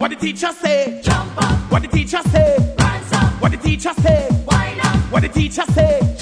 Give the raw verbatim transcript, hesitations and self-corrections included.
What the teacher say? Jump up. What the teacher say? Rise up. What the teacher say? Wind up. What the teacher say?